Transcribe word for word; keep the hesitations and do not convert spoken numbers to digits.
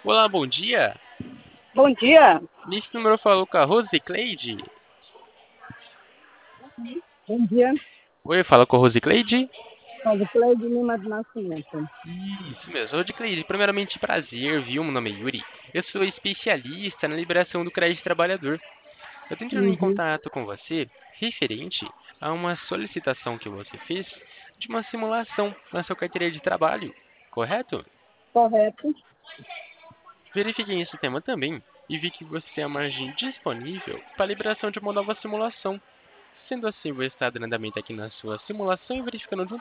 Olá, bom dia. Bom dia. Nesse número eu falo com a Rose Cleide. Bom dia. Oi, fala com a Rose Cleide? Sou Cleide Lima do Nascimento. Isso mesmo, Rose Cleide. Primeiramente, prazer, viu? Meu nome é Yuri. Eu sou especialista na liberação do crédito trabalhador. Eu tô entrando em Uhum. contato com você referente a uma solicitação que você fez de uma simulação na sua carteira de trabalho, correto? Correto. Verifiquei esse tema também e vi que você tem a margem disponível para a liberação de uma nova simulação. Sendo assim, vou estar dando andamento aqui na sua simulação e verificando